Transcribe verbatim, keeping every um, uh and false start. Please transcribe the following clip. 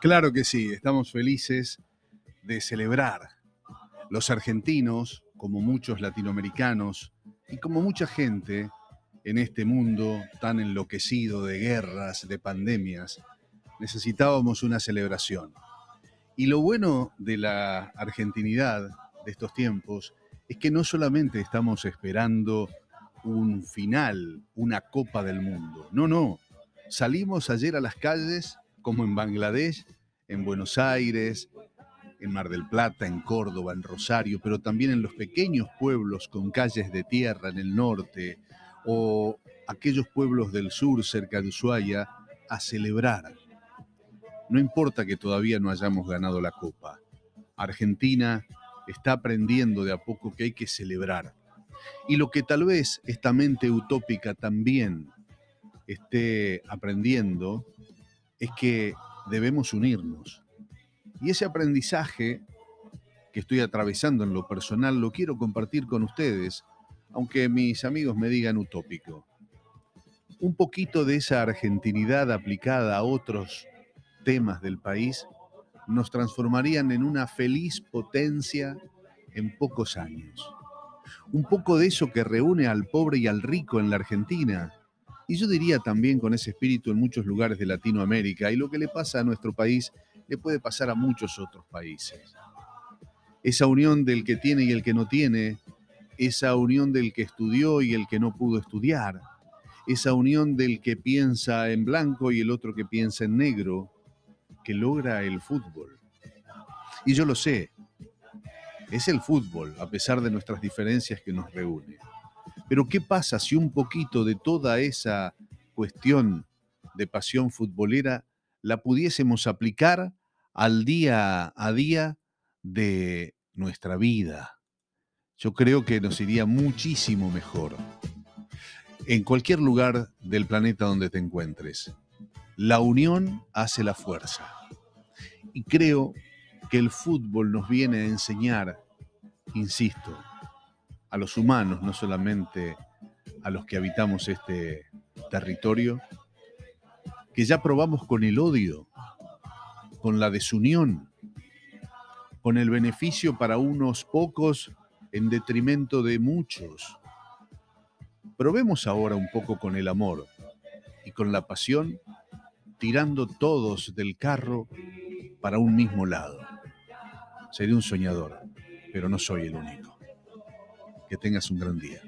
Claro que sí, estamos felices de celebrar. Los argentinos, como muchos latinoamericanos y como mucha gente en este mundo tan enloquecido de guerras, de pandemias, necesitábamos una celebración. Y lo bueno de la argentinidad de estos tiempos es que no solamente estamos esperando un final, una Copa del Mundo. No, no. Salimos ayer a las calles, como en Bangladesh, en Buenos Aires, en Mar del Plata, en Córdoba, en Rosario, pero también en los pequeños pueblos con calles de tierra en el norte o aquellos pueblos del sur cerca de Ushuaia, a celebrar. No importa que todavía no hayamos ganado la Copa. Argentina está aprendiendo de a poco que hay que celebrar. Y lo que tal vez esta mente utópica también esté aprendiendo es que debemos unirnos. Y ese aprendizaje que estoy atravesando en lo personal lo quiero compartir con ustedes, aunque mis amigos me digan utópico. Un poquito de esa argentinidad aplicada a otros temas del país nos transformarían en una feliz potencia en pocos años. Un poco de eso que reúne al pobre y al rico en la Argentina, y yo diría también con ese espíritu en muchos lugares de Latinoamérica, y lo que le pasa a nuestro país le puede pasar a muchos otros países. Esa unión del que tiene y el que no tiene, esa unión del que estudió y el que no pudo estudiar, esa unión del que piensa en blanco y el otro que piensa en negro, que logra el fútbol. Y yo lo sé, es el fútbol, a pesar de nuestras diferencias que nos reúne. Pero ¿qué pasa si un poquito de toda esa cuestión de pasión futbolera la pudiésemos aplicar al día a día de nuestra vida? Yo creo que nos iría muchísimo mejor. En cualquier lugar del planeta donde te encuentres, la unión hace la fuerza. Y creo que el fútbol nos viene a enseñar, insisto, a los humanos, no solamente a los que habitamos este territorio, que ya probamos con el odio, con la desunión, con el beneficio para unos pocos en detrimento de muchos. Probemos ahora un poco con el amor y con la pasión, tirando todos del carro para un mismo lado. Seré un soñador, pero no soy el único. Que tengas un gran día.